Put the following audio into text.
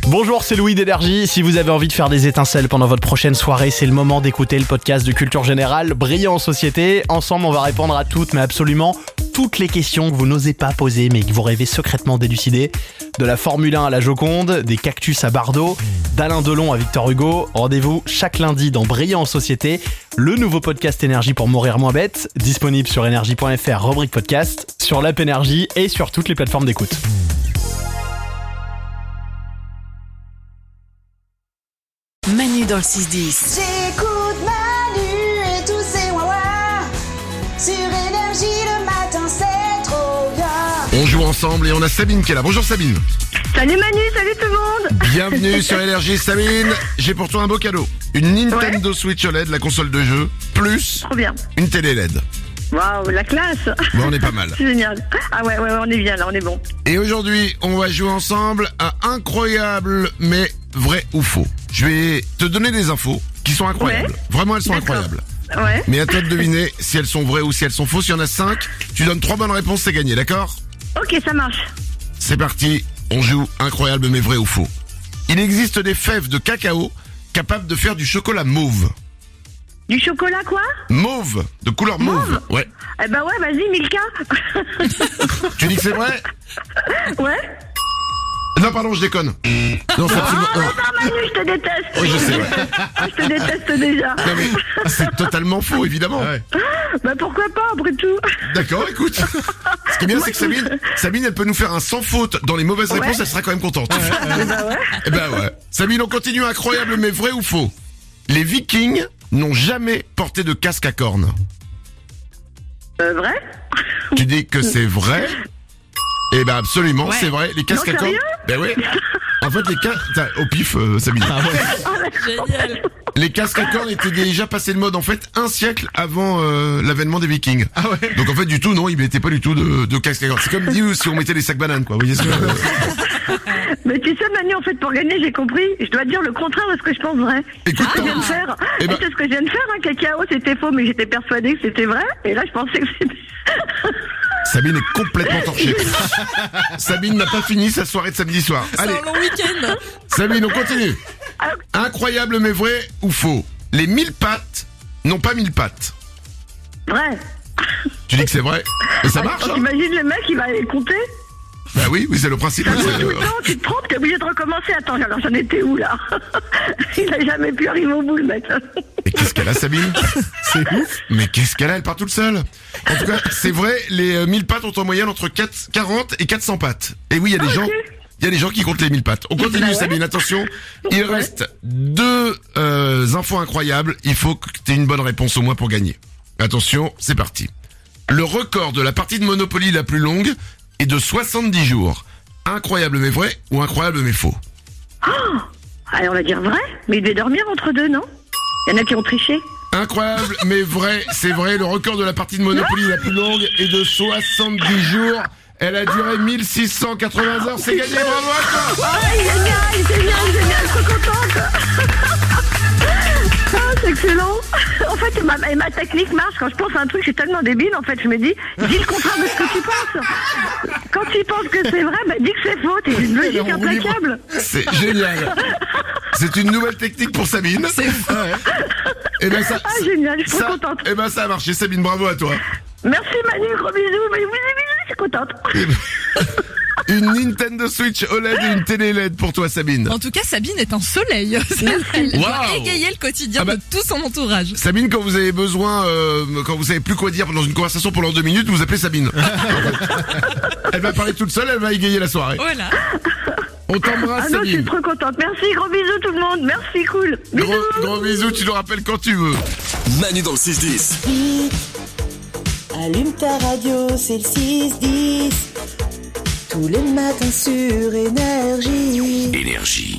Bonjour, c'est Louis d'Énergie. Si vous avez envie de faire des étincelles pendant votre prochaine soirée, c'est le moment d'écouter le podcast de Culture Générale, Brillant en Société. Ensemble, on va répondre à toutes, mais absolument toutes les questions que vous n'osez pas poser, mais que vous rêvez secrètement d'élucider. De la Formule 1 à la Joconde, des cactus à Bardot, d'Alain Delon à Victor Hugo. Rendez-vous chaque lundi dans Brillant en Société, le nouveau podcast Énergie pour mourir moins bête, disponible sur énergie.fr, rubrique podcast, sur l'app Énergie et sur toutes les plateformes d'écoute. Manu dans le 6-10. J'écoute Manu et tous ses wawa. Sur Énergie le matin, c'est trop bien. On joue ensemble et on a Sabine qui est là. Bonjour Sabine. Salut Manu, salut tout le monde. Bienvenue sur Énergie Sabine. J'ai pour toi un beau cadeau. Une Nintendo Switch OLED, la console de jeu, plus Trop bien. une télé LED. Waouh, la classe. Bon, on est pas mal. C'est génial. Ah ouais, on est bien là, on est bon. Et aujourd'hui, on va jouer ensemble à incroyable mais vrai ou faux. Je vais te donner des infos qui sont incroyables. Ouais. Vraiment, elles sont D'accord. incroyables. Ouais. Mais à toi de deviner si elles sont vraies ou si elles sont fausses. Il y en a 5. Tu donnes 3 bonnes réponses, c'est gagné, d'accord ? Ok, ça marche. C'est parti, on joue incroyable mais vrai ou faux. Il existe des fèves de cacao capables de faire du chocolat mauve. Du chocolat quoi? Mauve, de couleur mauve. Ouais. Eh ben ouais, vas-y Milka. Tu dis que c'est vrai ? Ouais. Non, pardon, je déconne. Non, c'est absolument... Oh non. non Manu, je te déteste. Oui, je sais, ouais. Je te déteste déjà. Non, mais c'est totalement faux, évidemment. Bah pourquoi pas après tout. D'accord, écoute. Ce qui est bien, c'est que Sabine, elle peut nous faire un sans faute dans les mauvaises réponses, Ouais. elle sera quand même contente. Eh ben ouais. Eh ben ouais. Sabine, on continue, incroyable mais vrai ou faux. Les Vikings n'ont jamais porté de casque à cornes. Vrai? Tu dis que c'est vrai? Eh ben absolument, Ouais. c'est vrai. Les casques Non, à cornes. sérieux Ben oui. En fait, les casques... Au pif, Sabine. Génial. Les casques à cornes étaient déjà passés de mode, en fait, un siècle avant l'avènement des Vikings. Ah ouais. Donc en fait, du tout, non, ils mettaient pas du tout de casques à cornes. C'est comme dit si on mettait des sacs bananes, quoi. Vous voyez ce que Mais tu sais Manu, en fait pour gagner j'ai compris, je dois dire le contraire de ce que je pense vrai. Écoute, C'est ce que je viens de faire. Eh ben- Et c'est ce que je viens de faire, hein. Cacao c'était faux mais j'étais persuadée que c'était vrai. Et là je pensais que c'était... Sabine est complètement torchée. Sabine n'a pas fini sa soirée de samedi soir. C'est Allez, un long week-end. Sabine, on continue. Incroyable mais vrai ou faux. Les 1000 pattes n'ont pas 1000 pattes. Vrai. Tu dis que c'est vrai. Et ça marche, hein? T'imagines le mec, il va aller compter. Bah oui, c'est le principe. Tout le temps, tu te trompes, t'es obligé de recommencer. Attends, alors j'en étais où là? Il a jamais pu arriver au bout le mec. Mais qu'est-ce qu'elle a, Sabine? C'est ouf. Mais qu'est-ce qu'elle a? Elle part toute seule. En tout cas, c'est vrai, les 1000 pattes ont en moyenne entre 40 et 400 pattes. Et oui, il y a des gens... Il y a des gens qui comptent les 1000 pattes. On continue, Bah ouais. Sabine, attention. Il reste 2 infos incroyables. Il faut que tu aies une bonne réponse au moins pour gagner. Attention, c'est parti. Le record de la partie de Monopoly la plus longue est de 70 jours. Incroyable mais vrai ou incroyable mais faux? Allez, on va dire vrai. Mais il devait dormir entre deux, non? Il y en a qui ont triché. Incroyable mais vrai, c'est vrai. Le record de la partie de Monopoly la plus longue est de 70 jours. Elle a duré 1680 heures. C'est gagné, bravo à toi! Ah, génial, trop contente. Ah, c'est excellent. En fait, ma technique marche. Quand je pense à un truc, je suis tellement débile. En fait, je me dis le contraire de ce que tu penses. Quand tu penses que c'est vrai, dis que c'est faux. T'es une logique implacable. C'est génial. C'est une nouvelle technique pour Sabine. C'est fou. Et ben ça, Ah, génial, je suis trop contente. Et ben ça a marché, Sabine, bravo à toi. Merci Manu, gros bisous. Mais oui, je suis contente. Une Nintendo Switch OLED et une télé LED pour toi, Sabine. En tout cas, Sabine est un soleil. Elle doit Waouh. égayer le quotidien Ah bah- de tout son entourage. Sabine, quand vous avez besoin, quand vous savez plus quoi dire dans une conversation pendant 2 minutes, vous appelez Sabine. Elle va parler toute seule, elle va égayer la soirée. Voilà. On t'embrasse, Ah non, je suis Sabine. trop contente. Merci, gros bisous tout le monde. Merci, cool. Bisous. Gros bisous, tu nous rappelles quand tu veux. Manu dans le 6-10. Allume ta radio, c'est le 6-10. Tous les matins sur Énergie. Énergie.